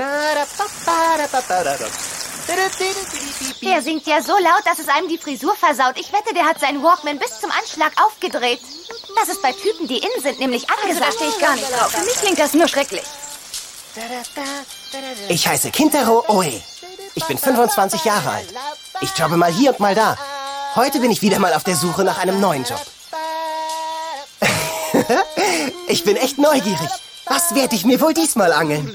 Der singt ja so laut, dass es einem die Frisur versaut. Ich wette, der hat seinen Walkman bis zum Anschlag aufgedreht. Das ist bei Typen, die in sind, nämlich angesagt. Da stehe ich gar nicht drauf. Für mich klingt das nur schrecklich. Ich heiße Kintaro Oe. Ich bin 25 Jahre alt. Ich jobbe mal hier und mal da. Heute bin ich wieder mal auf der Suche nach einem neuen Job. Ich bin echt neugierig. Was werde ich mir wohl diesmal angeln?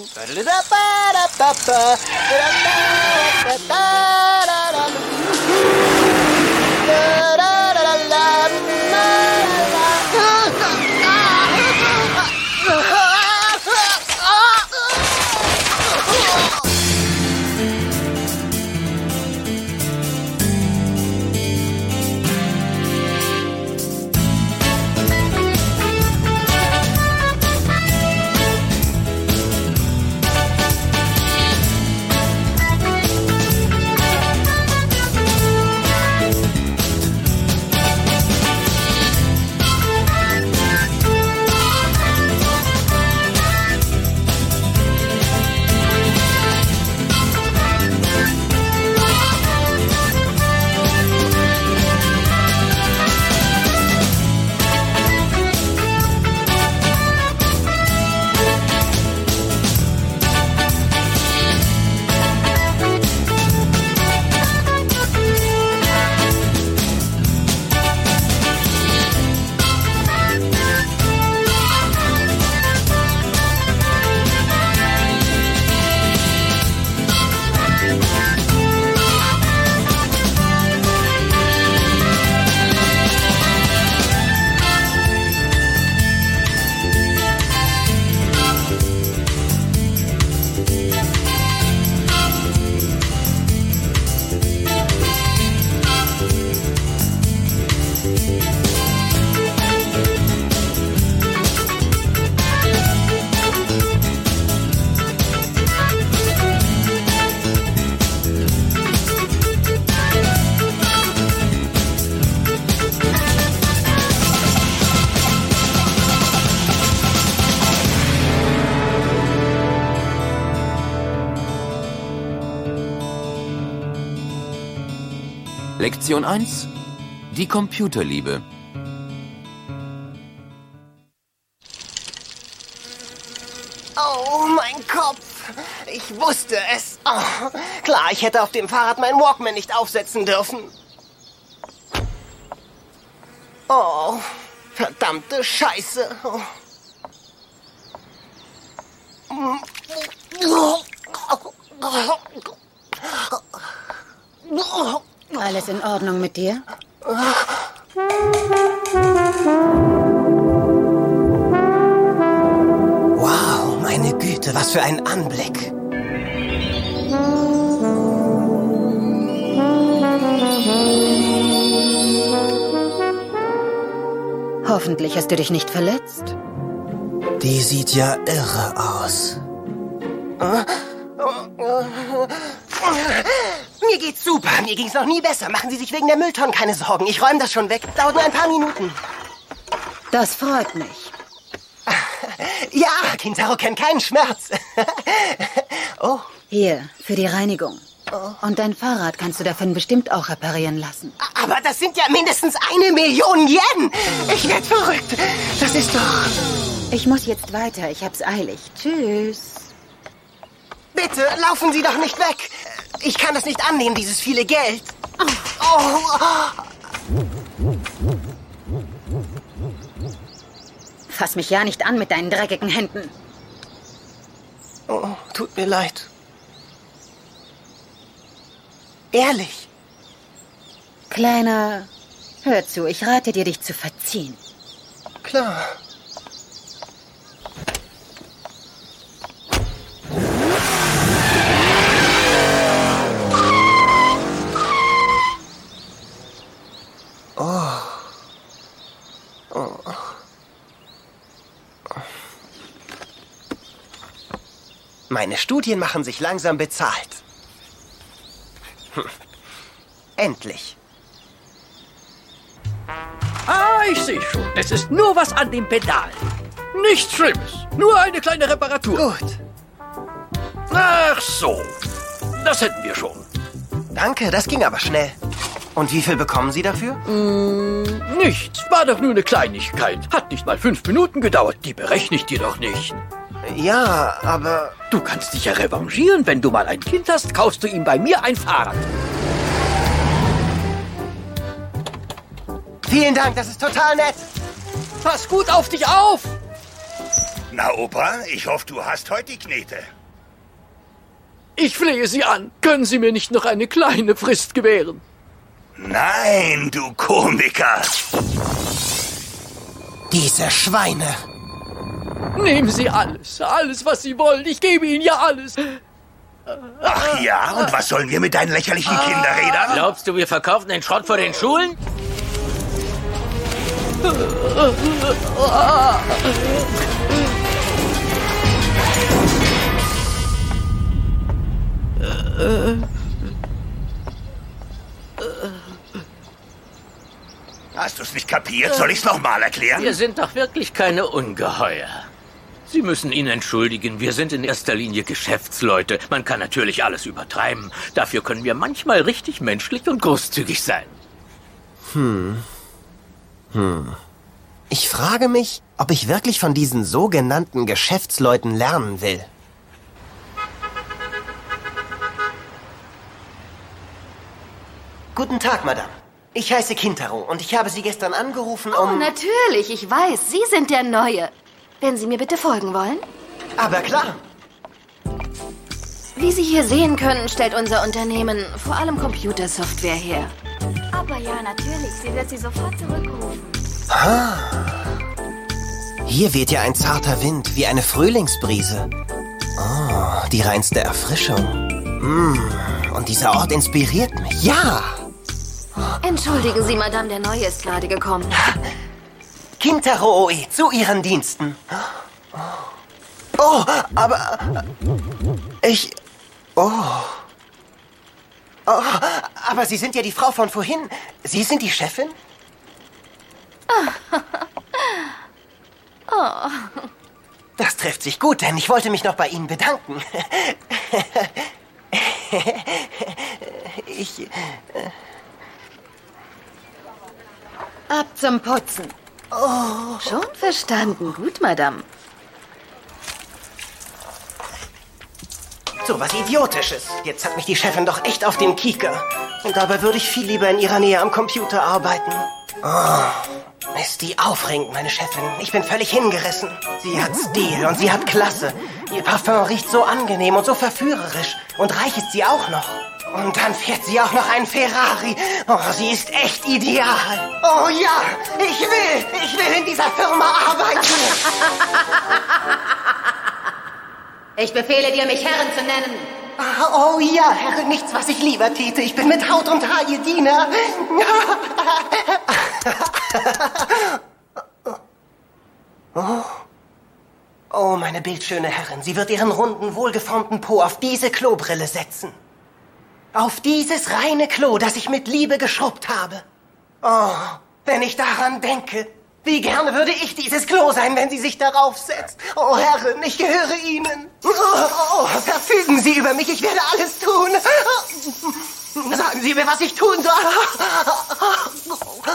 Lektion 1. Die Computerliebe. Oh, mein Kopf. Ich wusste es. Oh, klar, ich hätte auf dem Fahrrad meinen Walkman nicht aufsetzen dürfen. Oh, verdammte Scheiße. Oh. Alles in Ordnung mit dir? Wow, meine Güte, was für ein Anblick. Hoffentlich hast du dich nicht verletzt. Die sieht ja irre aus. Mir geht's super. Mir ging's noch nie besser. Machen Sie sich wegen der Mülltonnen keine Sorgen. Ich räume das schon weg. Dauert nur ein paar Minuten. Das freut mich. Ja, Kintaro kennt keinen Schmerz. Oh. Hier, für die Reinigung. Und dein Fahrrad kannst du davon bestimmt auch reparieren lassen. Aber das sind ja mindestens 1 Million Yen. Ich werd verrückt. Das ist doch... Ich muss jetzt weiter. Ich hab's eilig. Tschüss. Bitte, laufen Sie doch nicht weg. Ich kann das nicht annehmen, dieses viele Geld. Fass mich ja nicht an mit deinen dreckigen Händen. Oh, tut mir leid. Ehrlich. Kleiner, hör zu, ich rate dir, dich zu verziehen. Klar. Meine Studien machen sich langsam bezahlt. Endlich. Ah, ich sehe schon. Es ist nur was an dem Pedal. Nichts Schlimmes. Nur eine kleine Reparatur. Gut. Ach so. Das hätten wir schon. Danke, das ging aber schnell. Und wie viel bekommen Sie dafür? Nichts. War doch nur eine Kleinigkeit. Hat nicht mal 5 Minuten gedauert. Die berechne ich dir doch nicht. Ja, aber... Du kannst dich ja revanchieren. Wenn du mal ein Kind hast, kaufst du ihm bei mir ein Fahrrad. Vielen Dank, das ist total nett. Pass gut auf dich auf. Na, Opa, ich hoffe, du hast heute die Knete. Ich flehe Sie an. Können Sie mir nicht noch eine kleine Frist gewähren? Nein, du Komiker. Diese Schweine. Nehmen Sie alles. Alles, was Sie wollen. Ich gebe Ihnen ja alles. Ach ja, und was sollen wir mit deinen lächerlichen Kinderrädern? Glaubst du, wir verkaufen den Schrott vor den Schulen? Hast du's nicht kapiert? Soll ich's nochmal erklären? Wir sind doch wirklich keine Ungeheuer. Sie müssen ihn entschuldigen. Wir sind in erster Linie Geschäftsleute. Man kann natürlich alles übertreiben. Dafür können wir manchmal richtig menschlich und großzügig sein. Ich frage mich, ob ich wirklich von diesen sogenannten Geschäftsleuten lernen will. Guten Tag, Madame. Ich heiße Kintaro und ich habe Sie gestern angerufen, Oh, natürlich, ich weiß. Sie sind der Neue. Wenn Sie mir bitte folgen wollen. Aber klar. Wie Sie hier sehen können, stellt unser Unternehmen vor allem Computersoftware her. Aber ja, natürlich. Sie wird Sie sofort zurückrufen. Hier weht ja ein zarter Wind, wie eine Frühlingsbrise. Oh, die reinste Erfrischung. Und dieser Ort inspiriert mich. Ja! Entschuldigen Sie, Madame, der Neue ist gerade gekommen. Kintaro Oe, zu Ihren Diensten. Oh, aber... Ich... Oh, aber Sie sind ja die Frau von vorhin. Sie sind die Chefin? Das trifft sich gut, denn ich wollte mich noch bei Ihnen bedanken. Ab zum Putzen. Schon verstanden. Gut, Madame. So was Idiotisches. Jetzt hat mich die Chefin doch echt auf den Kieker. Und dabei würde ich viel lieber in ihrer Nähe am Computer arbeiten. Oh, ist die aufregend, meine Chefin. Ich bin völlig hingerissen. Sie hat Stil und sie hat Klasse. Ihr Parfum riecht so angenehm und so verführerisch. Und reich ist sie auch noch. Und dann fährt sie auch noch einen Ferrari. Oh, sie ist echt ideal. Oh ja, ich will in dieser Firma arbeiten. Ich befehle dir, mich Herren zu nennen. Oh ja, Herr, nichts, was ich lieber täte. Ich bin mit Haut und Haar Ihr Diener. Oh, meine bildschöne Herrin, sie wird ihren runden, wohlgeformten Po auf diese Klobrille setzen. Auf dieses reine Klo, das ich mit Liebe geschrubbt habe. Oh, wenn ich daran denke, wie gerne würde ich dieses Klo sein, wenn sie sich darauf setzt. Oh, Herrin, ich gehöre Ihnen. Oh, verfügen Sie über mich, ich werde alles tun. Sagen Sie mir, was ich tun soll.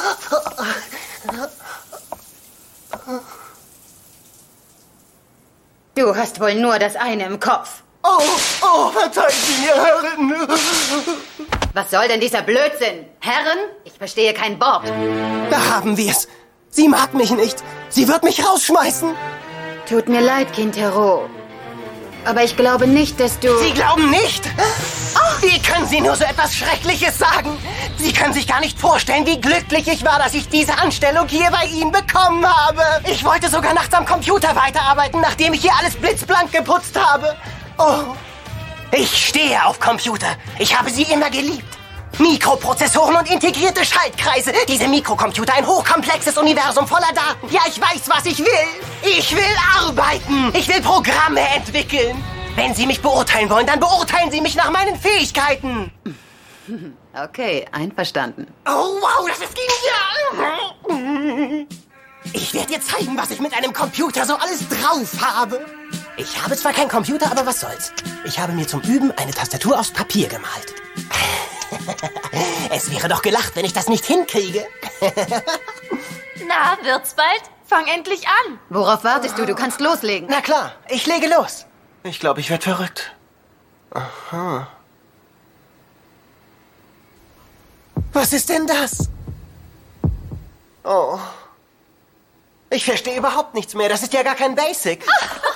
Du hast wohl nur das eine im Kopf. Oh, verzeihen Sie mir, Herrin. Was soll denn dieser Blödsinn? Herren? Ich verstehe kein Wort. Da haben wir's. Sie mag mich nicht. Sie wird mich rausschmeißen. Tut mir leid, Kintaro. Aber ich glaube nicht, dass du... Sie glauben nicht? Wie können Sie nur so etwas Schreckliches sagen? Sie können sich gar nicht vorstellen, wie glücklich ich war, dass ich diese Anstellung hier bei Ihnen bekommen habe. Ich wollte sogar nachts am Computer weiterarbeiten, nachdem ich hier alles blitzblank geputzt habe. Oh, ich stehe auf Computer. Ich habe sie immer geliebt. Mikroprozessoren und integrierte Schaltkreise. Diese Mikrocomputer, ein hochkomplexes Universum voller Daten. Ja, ich weiß, was ich will. Ich will arbeiten. Ich will Programme entwickeln. Wenn Sie mich beurteilen wollen, dann beurteilen Sie mich nach meinen Fähigkeiten. Okay, einverstanden. Oh, wow, das ist genial. Ich werde dir zeigen, was ich mit einem Computer so alles drauf habe. Ich habe zwar keinen Computer, aber was soll's. Ich habe mir zum Üben eine Tastatur aus Papier gemalt. Es wäre doch gelacht, wenn ich das nicht hinkriege. Na, wird's bald? Fang endlich an. Worauf wartest du? Du kannst loslegen. Na klar, ich lege los. Ich glaube, ich werde verrückt. Aha. Was ist denn das? Oh. Ich verstehe überhaupt nichts mehr. Das ist ja gar kein Basic.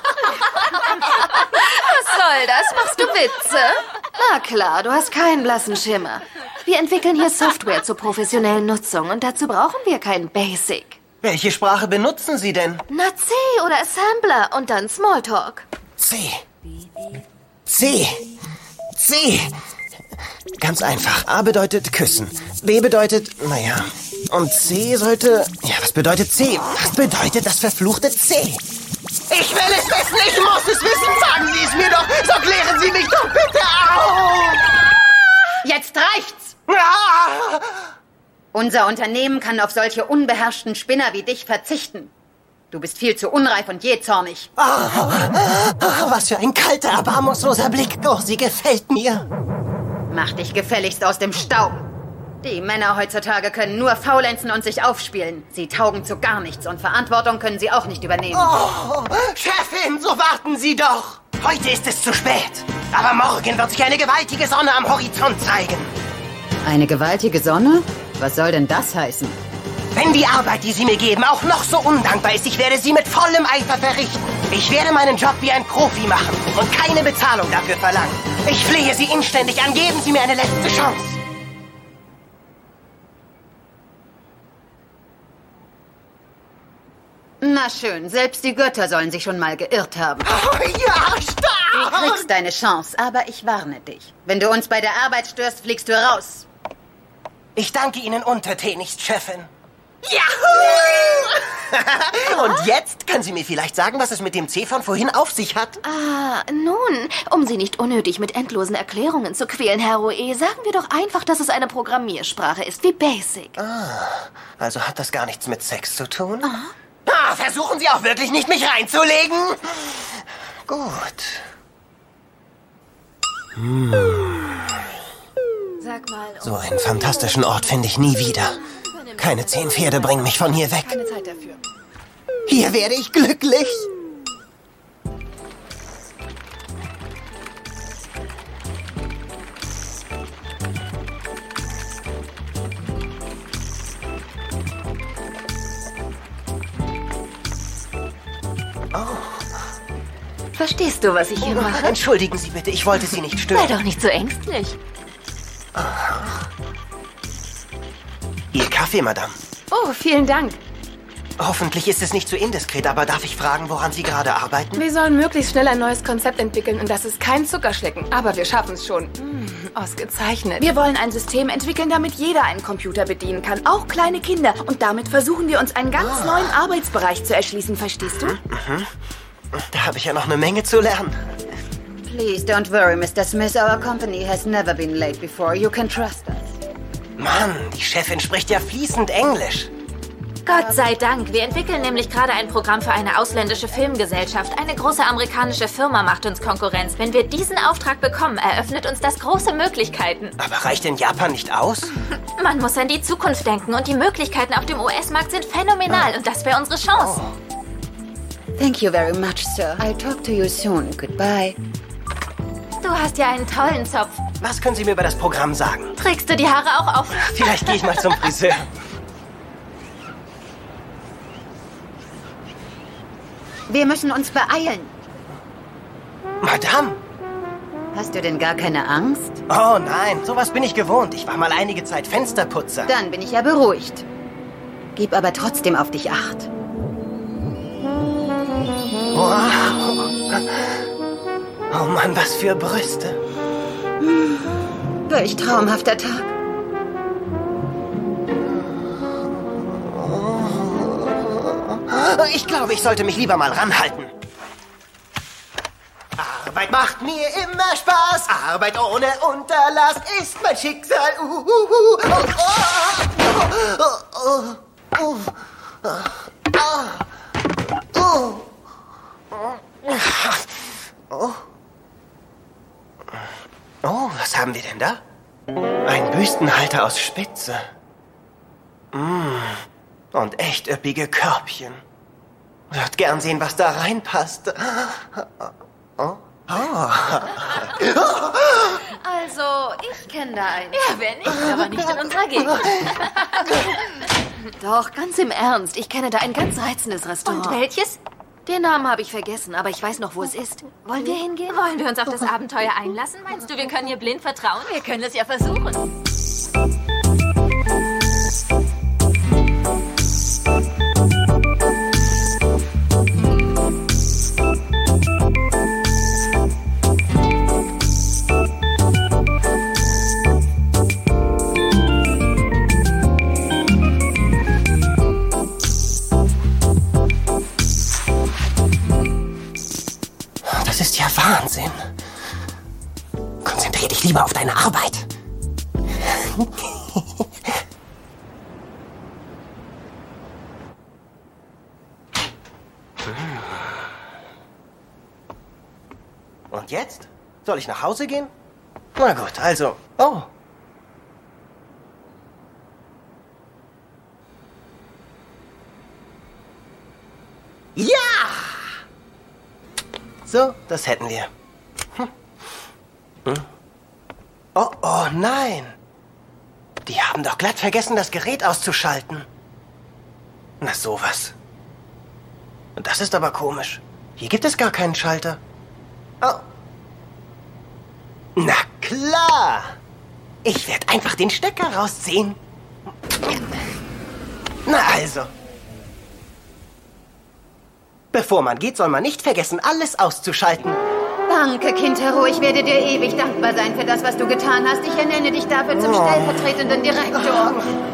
Was soll das? Machst du Witze? Na klar, du hast keinen blassen Schimmer. Wir entwickeln hier Software zur professionellen Nutzung und dazu brauchen wir kein Basic. Welche Sprache benutzen Sie denn? Na C oder Assembler und dann Smalltalk. C. C. C. Ganz einfach. A bedeutet küssen. B bedeutet, naja. Und C sollte... Ja, was bedeutet C? Was bedeutet das verfluchte C? Ich will es wissen, ich muss es wissen. Sagen Sie es mir doch, so klären Sie mich doch bitte auf. Jetzt reicht's! Ah! Unser Unternehmen kann auf solche unbeherrschten Spinner wie dich verzichten. Du bist viel zu unreif und jähzornig. Was für ein kalter, erbarmungsloser Blick. Oh, sie gefällt mir. Mach dich gefälligst aus dem Staub. Die Männer heutzutage können nur faulenzen und sich aufspielen. Sie taugen zu gar nichts und Verantwortung können sie auch nicht übernehmen. Oh, Chefin, so warten Sie doch. Heute ist es zu spät. Aber morgen wird sich eine gewaltige Sonne am Horizont zeigen. Eine gewaltige Sonne? Was soll denn das heißen? Wenn die Arbeit, die Sie mir geben, auch noch so undankbar ist, ich werde sie mit vollem Eifer verrichten. Ich werde meinen Job wie ein Profi machen und keine Bezahlung dafür verlangen. Ich flehe Sie inständig an, geben Sie mir eine letzte Chance. Na schön, selbst die Götter sollen sich schon mal geirrt haben. Oh, ja, Du stark! kriegst deine Chance, aber ich warne dich. Wenn du uns bei der Arbeit störst, fliegst du raus. Ich danke Ihnen untertänigst, Chefin. Yahoo! Und jetzt können Sie mir vielleicht sagen, was es mit dem C von vorhin auf sich hat? Nun, um Sie nicht unnötig mit endlosen Erklärungen zu quälen, Herr Roe, sagen wir doch einfach, dass es eine Programmiersprache ist, wie Basic. Also hat das gar nichts mit Sex zu tun? Versuchen Sie auch wirklich nicht, mich reinzulegen? Gut. Sag mal, So einen fantastischen Ort finde ich nie wieder. Keine 10 Pferde bringen mich von hier weg. keine Zeit dafür. Hier werde ich glücklich. Verstehst du, was ich hier mache? Entschuldigen Sie bitte, ich wollte Sie nicht stören. Sei doch nicht so ängstlich. Ihr Kaffee, Madame. Oh, vielen Dank. Hoffentlich ist es nicht zu indiskret, aber darf ich fragen, woran Sie gerade arbeiten? Wir sollen möglichst schnell ein neues Konzept entwickeln und das ist kein Zuckerschlecken. Aber wir schaffen es schon. Ausgezeichnet. Wir wollen ein System entwickeln, damit jeder einen Computer bedienen kann, auch kleine Kinder. Und damit versuchen wir uns einen ganz neuen Arbeitsbereich zu erschließen, verstehst du? Da habe ich ja noch eine Menge zu lernen. Please don't worry, Mr. Smith. Our company has never been late before. You can trust us. Mann, die Chefin spricht ja fließend Englisch. Gott sei Dank. Wir entwickeln nämlich gerade ein Programm für eine ausländische Filmgesellschaft. Eine große amerikanische Firma macht uns Konkurrenz. Wenn wir diesen Auftrag bekommen, eröffnet uns das große Möglichkeiten. Aber reicht in Japan nicht aus? Man muss an die Zukunft denken und die Möglichkeiten auf dem US-Markt sind phänomenal und das wäre unsere Chance. Thank you very much, sir. I'll talk to you soon. Goodbye. Du hast ja einen tollen Zopf. Was können Sie mir über das Programm sagen? Trägst du die Haare auch auf? Vielleicht gehe ich mal zum Friseur. Wir müssen uns beeilen. Madame! Hast du denn gar keine Angst? Oh nein, sowas bin ich gewohnt. Ich war mal einige Zeit Fensterputzer. Dann bin ich ja beruhigt. Gib aber trotzdem auf dich Acht. Wow. Oh Mann, was für Brüste. Welch traumhafter Tag. Ich glaube, ich sollte mich lieber mal ranhalten. Arbeit macht mir immer Spaß. Arbeit ohne Unterlass ist mein Schicksal. Oh, was haben wir denn da? Ein Büstenhalter aus Spitze. Und echt üppige Körbchen. Ich würde gern sehen, was da reinpasst. Also, ich kenne da einen. Ja, wer nicht, aber nicht in unserer Gegend. Doch, ganz im Ernst. Ich kenne da ein ganz reizendes Restaurant. Und welches? Den Namen habe ich vergessen, aber ich weiß noch, wo es ist. Wollen wir hingehen? Wollen wir uns auf das Abenteuer einlassen? Meinst du, wir können ihr blind vertrauen? Wir können es ja versuchen. Das ist ja Wahnsinn. Konzentrier dich lieber auf deine Arbeit. Und jetzt? Soll ich nach Hause gehen? Na gut, also. Oh. Ja! So, das hätten wir. Oh, oh, nein. Die haben doch glatt vergessen, das Gerät auszuschalten. Na, sowas. Und das ist aber komisch. Hier gibt es gar keinen Schalter. Oh. Na klar. Ich werde einfach den Stecker rausziehen. Na also. Bevor man geht, soll man nicht vergessen, alles auszuschalten. Danke, Kintaro. Ich werde dir ewig dankbar sein für das, was du getan hast. Ich ernenne dich dafür zum stellvertretenden Direktor.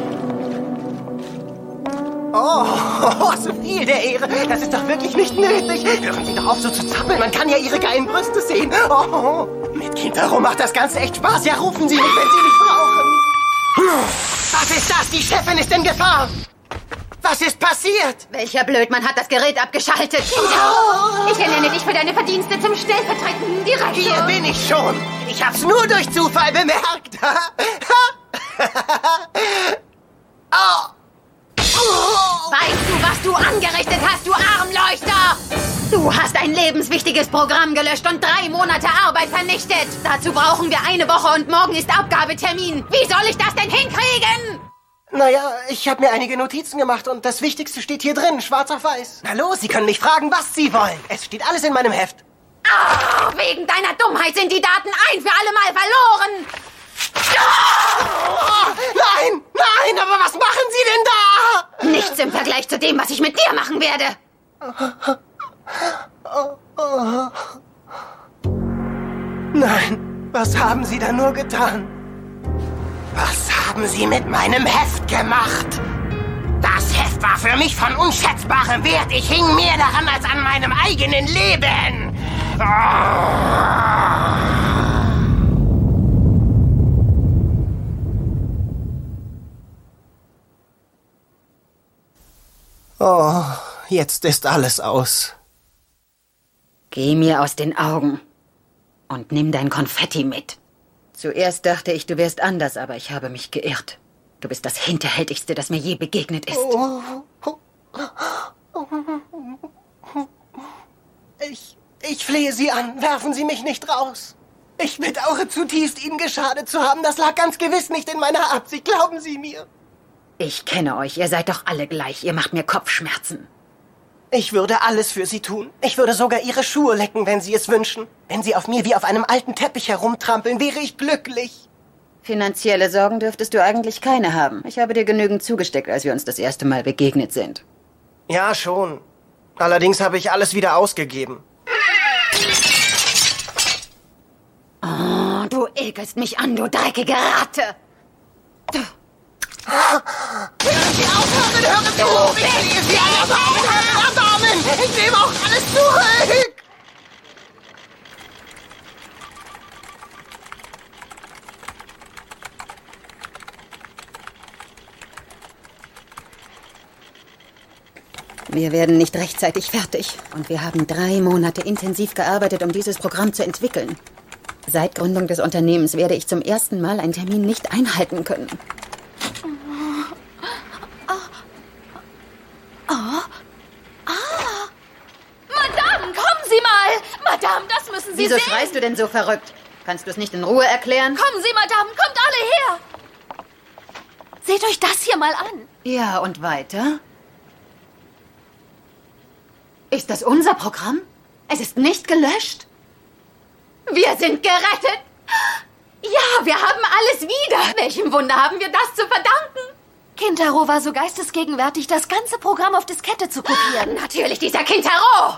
Oh, so viel der Ehre. Das ist doch wirklich nicht nötig. Hören Sie doch auf, so zu zappeln. Man kann ja Ihre geilen Brüste sehen. Oh, mit Kintaro macht das Ganze echt Spaß. Ja, rufen Sie mich, wenn Sie mich brauchen. Was ist das? Die Chefin ist in Gefahr. Was ist passiert? Welcher Blödmann hat das Gerät abgeschaltet? Kintaro! Ich ernenne dich für deine Verdienste zum stellvertretenden Direktor. Hier bin ich schon. Ich hab's nur durch Zufall bemerkt. Oh. Weißt du, was du angerichtet hast, du Armleuchter? Du hast ein lebenswichtiges Programm gelöscht und 3 Monate Arbeit vernichtet. Dazu brauchen wir eine Woche und morgen ist Abgabetermin. Wie soll ich das denn hinkriegen? Naja, ich habe mir einige Notizen gemacht und das Wichtigste steht hier drin, schwarz auf weiß. Na los, Sie können mich fragen, was Sie wollen. Es steht alles in meinem Heft. Ah, wegen deiner Dummheit sind die Daten ein für alle Mal verloren. Nein, nein, aber was machen Sie denn da? Nichts im Vergleich zu dem, was ich mit dir machen werde. Nein, was haben Sie da nur getan? Was haben Sie mit meinem Heft gemacht? Das Heft war für mich von unschätzbarem Wert. Ich hing mehr daran als an meinem eigenen Leben. Oh, jetzt ist alles aus. Geh mir aus den Augen und nimm dein Konfetti mit. Zuerst dachte ich, du wärst anders, aber ich habe mich geirrt. Du bist das Hinterhältigste, das mir je begegnet ist. Ich flehe Sie an, werfen Sie mich nicht raus. Ich bedauere zutiefst, Ihnen geschadet zu haben. Das lag ganz gewiss nicht in meiner Absicht, glauben Sie mir. Ich kenne euch, ihr seid doch alle gleich. Ihr macht mir Kopfschmerzen. Ich würde alles für Sie tun. Ich würde sogar Ihre Schuhe lecken, wenn Sie es wünschen. Wenn Sie auf mir wie auf einem alten Teppich herumtrampeln, wäre ich glücklich. Finanzielle Sorgen dürftest du eigentlich keine haben. Ich habe dir genügend zugesteckt, als wir uns das erste Mal begegnet sind. Ja, schon. Allerdings habe ich alles wieder ausgegeben. Oh, du ekelst mich an, du dreckige Ratte. Hören Sie auf, hören Sie auf! Ich flehe Sie an, Erbarmen! Ich nehme auch alles zurück! Wir werden nicht rechtzeitig fertig. Und wir haben 3 Monate intensiv gearbeitet, um dieses Programm zu entwickeln. Seit Gründung des Unternehmens werde ich zum ersten Mal einen Termin nicht einhalten können. Madame, kommen Sie mal! Madame, das müssen Sie Wieso sehen! schreist du denn so verrückt? Kannst du es nicht in Ruhe erklären? Kommen Sie, Madame, kommt alle her! Seht euch das hier mal an. Ja, und weiter? Ist das unser Programm? Es ist nicht gelöscht? Wir sind gerettet! Ja, wir haben alles wieder! Welchem Wunder haben wir das zu verdanken? Kintaro war so geistesgegenwärtig, das ganze Programm auf Diskette zu kopieren. Natürlich dieser Kintaro!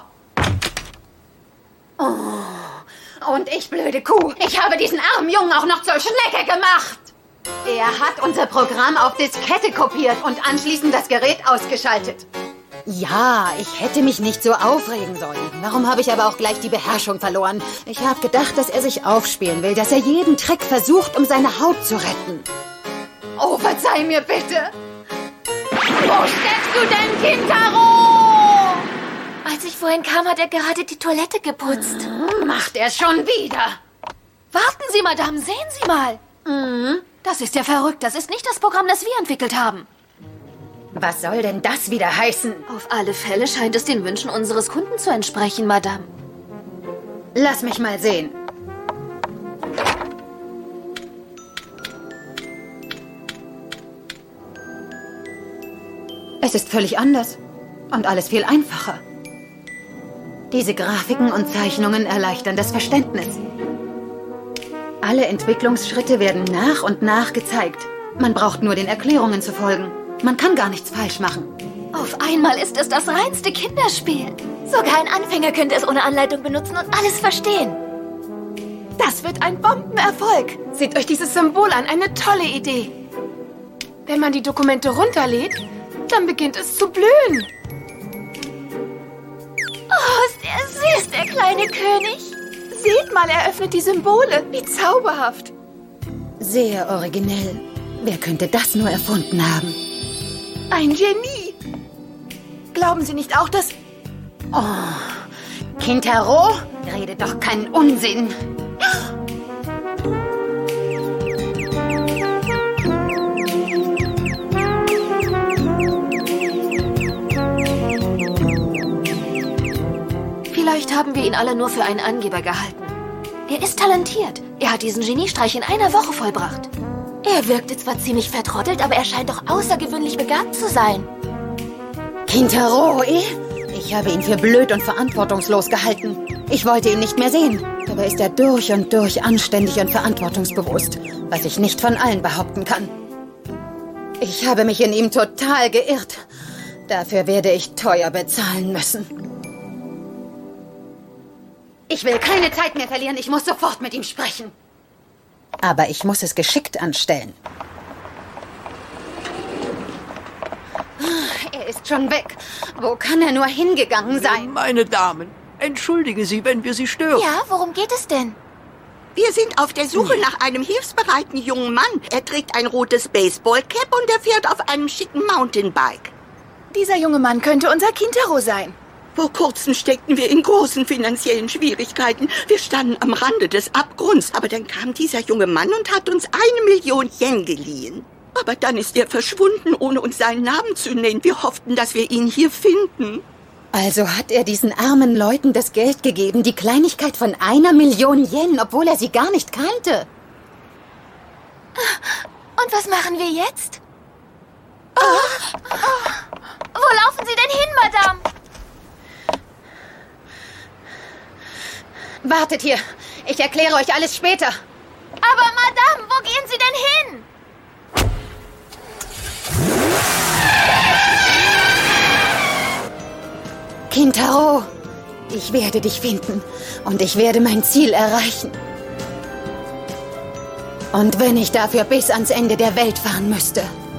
Oh, und ich, blöde Kuh, ich habe diesen armen Jungen auch noch zur Schnecke gemacht! Er hat unser Programm auf Diskette kopiert und anschließend das Gerät ausgeschaltet. Ja, ich hätte mich nicht so aufregen sollen. Warum habe ich aber auch gleich die Beherrschung verloren? Ich habe gedacht, dass er sich aufspielen will, dass er jeden Trick versucht, um seine Haut zu retten. Oh, verzeih mir bitte. Wo steckst du denn, Kintaro? Als ich vorhin kam, hat er gerade die Toilette geputzt. Macht er schon wieder. Warten Sie, Madame, sehen Sie mal. Das ist ja verrückt. Das ist nicht das Programm, das wir entwickelt haben. Was soll denn das wieder heißen? Auf alle Fälle scheint es den Wünschen unseres Kunden zu entsprechen, Madame. Lass mich mal sehen. Es ist völlig anders und alles viel einfacher. Diese Grafiken und Zeichnungen erleichtern das Verständnis. Alle Entwicklungsschritte werden nach und nach gezeigt. Man braucht nur den Erklärungen zu folgen. Man kann gar nichts falsch machen. Auf einmal ist es das reinste Kinderspiel. Sogar ein Anfänger könnte es ohne Anleitung benutzen und alles verstehen. Das wird ein Bombenerfolg. Seht euch dieses Symbol an, eine tolle Idee. Wenn man die Dokumente runterlädt, dann beginnt es zu blühen. Oh, ist er süß, der kleine König. Seht mal, er öffnet die Symbole. Wie zauberhaft. Sehr originell. Wer könnte das nur erfunden haben? Ein Genie. Glauben Sie nicht auch, dass... Oh, Kintaro, rede doch keinen Unsinn. Vielleicht haben wir ihn alle nur für einen Angeber gehalten. Er ist talentiert. Er hat diesen Geniestreich in einer Woche vollbracht. Er wirkte zwar ziemlich vertrottelt, aber er scheint doch außergewöhnlich begabt zu sein. Kintaro, ich habe ihn für blöd und verantwortungslos gehalten. Ich wollte ihn nicht mehr sehen. Dabei ist er durch und durch anständig und verantwortungsbewusst, was ich nicht von allen behaupten kann. Ich habe mich in ihm total geirrt. Dafür werde ich teuer bezahlen müssen. Ich will keine Zeit mehr verlieren. Ich muss sofort mit ihm sprechen. Aber ich muss es geschickt anstellen. Er ist schon weg. Wo kann er nur hingegangen sein? Meine Damen, entschuldigen Sie, wenn wir Sie stören. Ja, worum geht es denn? Wir sind auf der Suche nach einem hilfsbereiten jungen Mann. Er trägt ein rotes Baseballcap und er fährt auf einem schicken Mountainbike. Dieser junge Mann könnte unser Kintaro sein. Vor kurzem steckten wir in großen finanziellen Schwierigkeiten. Wir standen am Rande des Abgrunds. Aber dann kam dieser junge Mann und hat uns 1 Million Yen geliehen. Aber dann ist er verschwunden, ohne uns seinen Namen zu nennen. Wir hofften, dass wir ihn hier finden. Also hat er diesen armen Leuten das Geld gegeben, die Kleinigkeit von 1 Million Yen, obwohl er sie gar nicht kannte. Und was machen wir jetzt? Wo laufen Sie denn hin, Madame? Wartet hier. Ich erkläre euch alles später. Aber Madame, wo gehen Sie denn hin? Kintaro, ich werde dich finden und ich werde mein Ziel erreichen. Und wenn ich dafür bis ans Ende der Welt fahren müsste.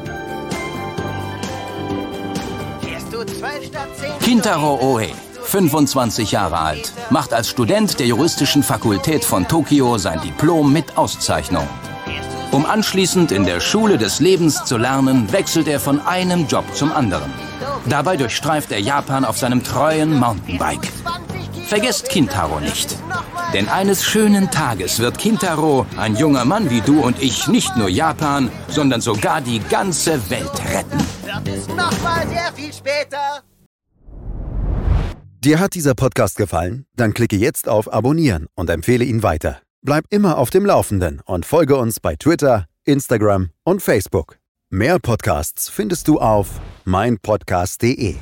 Kintaro Oe, 25 Jahre alt, macht als Student der juristischen Fakultät von Tokio sein Diplom mit Auszeichnung. Um anschließend in der Schule des Lebens zu lernen, wechselt er von einem Job zum anderen. Dabei durchstreift er Japan auf seinem treuen Mountainbike. Vergesst Kintaro nicht. Denn eines schönen Tages wird Kintaro, ein junger Mann wie du und ich, nicht nur Japan, sondern sogar die ganze Welt retten. Bis nochmal sehr viel später. Dir hat dieser Podcast gefallen? Dann klicke jetzt auf Abonnieren und empfehle ihn weiter. Bleib immer auf dem Laufenden und folge uns bei Twitter, Instagram und Facebook. Mehr Podcasts findest du auf meinpodcast.de.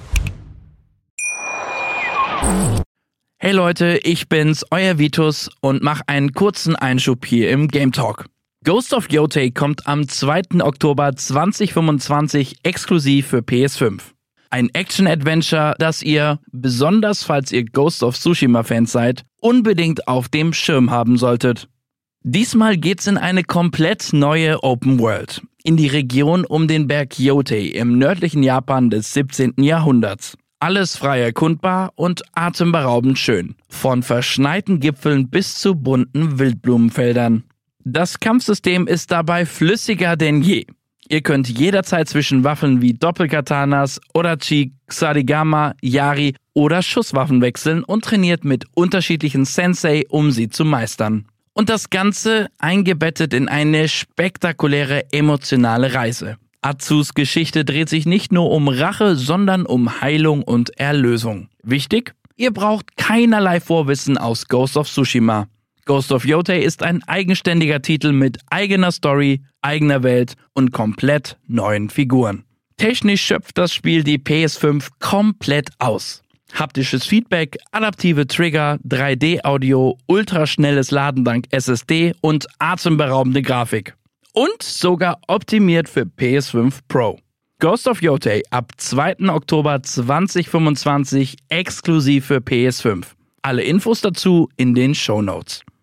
Hey Leute, ich bin's, euer Vitus und mach einen kurzen Einschub hier im Game Talk. Ghost of Yotei kommt am 2. Oktober 2025 exklusiv für PS5. Ein Action-Adventure, das ihr, besonders falls ihr Ghost of Tsushima-Fans seid, unbedingt auf dem Schirm haben solltet. Diesmal geht's in eine komplett neue Open World, in die Region um den Berg Yotei im nördlichen Japan des 17. Jahrhunderts. Alles frei erkundbar und atemberaubend schön, von verschneiten Gipfeln bis zu bunten Wildblumenfeldern. Das Kampfsystem ist dabei flüssiger denn je. Ihr könnt jederzeit zwischen Waffen wie Doppelkatanas, Odachi, Ksarigama, Yari oder Schusswaffen wechseln und trainiert mit unterschiedlichen Sensei, um sie zu meistern. Und das Ganze eingebettet in eine spektakuläre emotionale Reise. Atsus Geschichte dreht sich nicht nur um Rache, sondern um Heilung und Erlösung. Wichtig? Ihr braucht keinerlei Vorwissen aus Ghost of Tsushima. Ghost of Yotei ist ein eigenständiger Titel mit eigener Story, eigener Welt und komplett neuen Figuren. Technisch schöpft das Spiel die PS5 komplett aus. Haptisches Feedback, adaptive Trigger, 3D-Audio, ultraschnelles Laden dank SSD und atemberaubende Grafik. Und sogar optimiert für PS5 Pro. Ghost of Yotei ab 2. Oktober 2025 exklusiv für PS5. Alle Infos dazu in den Shownotes.